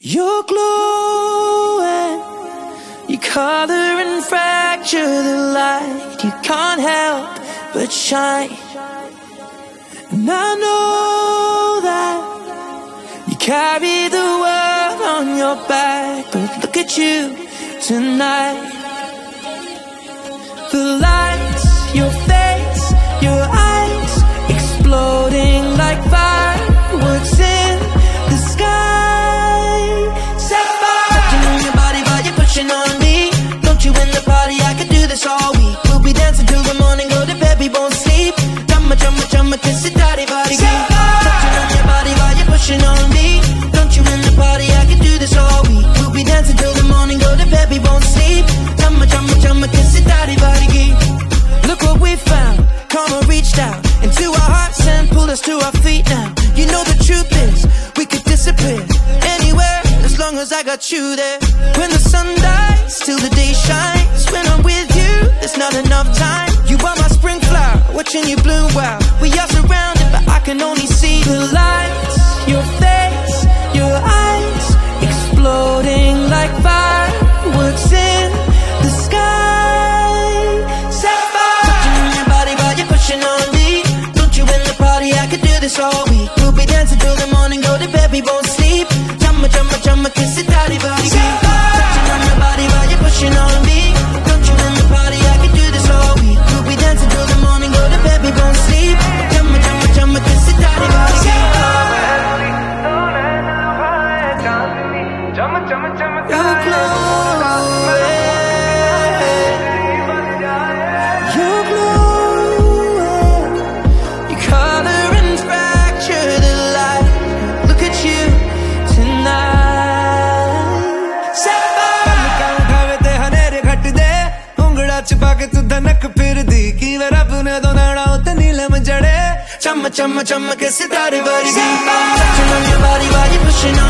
You're glowing, you color and fracture the light. You can't help but shine. And I know that you carry the world on your back, but look at you tonight. The lights, your face, your eyes, exploding like fireworks in the sky. Set fire! Touching on your body while you're pushing on me. Don't you in the party, I could do this all week. We'll be dancing till the morning, go to bed, we won't sleep. Chumma, chumma, chumma, kiss it, daddy, body. Touching on your body while you're pushing on me. Don't you in the party, I could do this all week. We'll be dancing till the morning, go to bed, we won't sleep. Chumma, chumma, chumma, kiss it, daddy, body. Look what we found, karma reached out into our hearts and pulled us to our feet now. You know the truth is, we could disappear anywhere as long as I got you there. When the sun dies, till the day shines. When I'm with you, there's not enough time. You are my spring flower, watching you bloom wild. We are surrounded, but I can only see the lights. Your face, your eyes, exploding like fireworks in the sky. Set fire! Touching on your body while you're pushing on me. Don't you in the party, I could do this all week. We'll be dancing till the morning, go to bed, we won't sleep. Chumma, chumma, chumma, kiss it, daddy, body. Touching on your body while you're pushing on me. Don't you in the party, I could do this all week. We'll be dancing till the morning, go to bed, we won't sleep. Chumma, chumma, chumma, kiss it, daddy, body. You're glowing, you color and fracture the light. Look at you tonight. Set fire! खावे ते हनेरे घट दे उंगड़ा छुपा के तू धनक फिर दी की वे रब ने दो नाड़ा उते नीलम जड़े Chumma, chumma, chumma, kiss it, daddy, body. Touching on your body while you're pushing